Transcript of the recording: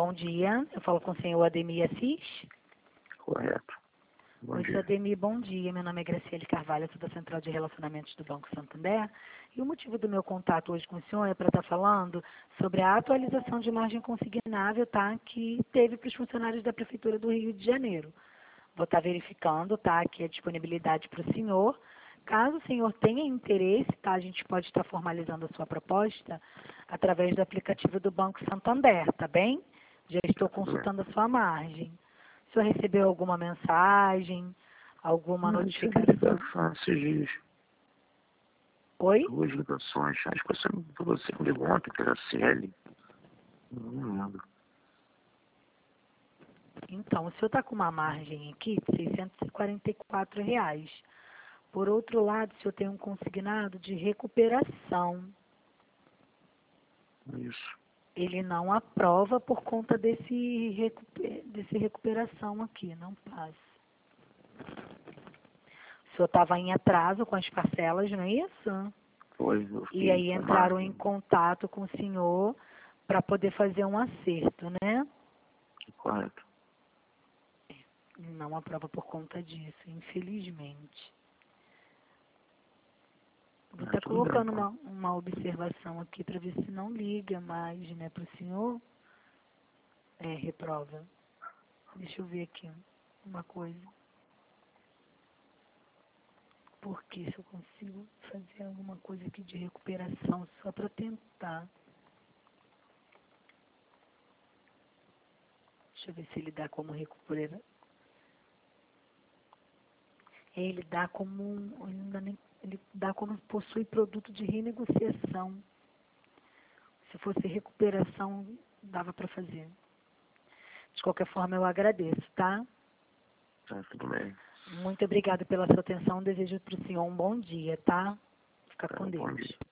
bom dia. Eu falo com o senhor Ademir Assis. Correto. Bom Oi, dia. senhor Ademir, bom dia. Meu nome é Graciele Carvalho, sou da Central de Relacionamentos do Banco Santander. E o motivo do meu contato hoje com o senhor é para estar falando sobre a atualização de margem consignável, tá, que teve para os funcionários da Prefeitura do Rio de Janeiro. Vou estar verificando, tá, aqui a disponibilidade para o senhor. Caso o senhor tenha interesse, tá, a gente pode estar formalizando a sua proposta através do aplicativo do Banco Santander, tá bem? Já estou consultando a sua margem. O senhor recebeu alguma mensagem, alguma notificação? Ligação esses dias. Oi? 2 ligações. Acho que você me ligou ontem, que era a CL. Não lembro. Então, o senhor está com uma margem aqui de R$ 644. Por outro lado, o senhor tem um consignado de recuperação. Isso. Ele não aprova por conta desse recuperação aqui, não passa. O senhor estava em atraso com as parcelas, não é isso? Foi, E aí entraram em contato com o senhor para poder fazer um acerto, né? Correto. Não aprova por conta disso, infelizmente. Vou estar Tudo bem, colocando então. uma observação aqui para ver se não liga mais, né, para o senhor. Reprova. Deixa eu ver aqui uma coisa. Porque se eu consigo fazer alguma coisa aqui de recuperação só para tentar. Deixa eu ver se ele dá como recuperação. Ele dá como ele dá como possui produto de renegociação. Se fosse recuperação, dava para fazer. De qualquer forma, eu agradeço, tá? Tá, tudo bem. Muito obrigada pela sua atenção. Desejo para o senhor um bom dia, tá? Fica com Bom Deus. dia.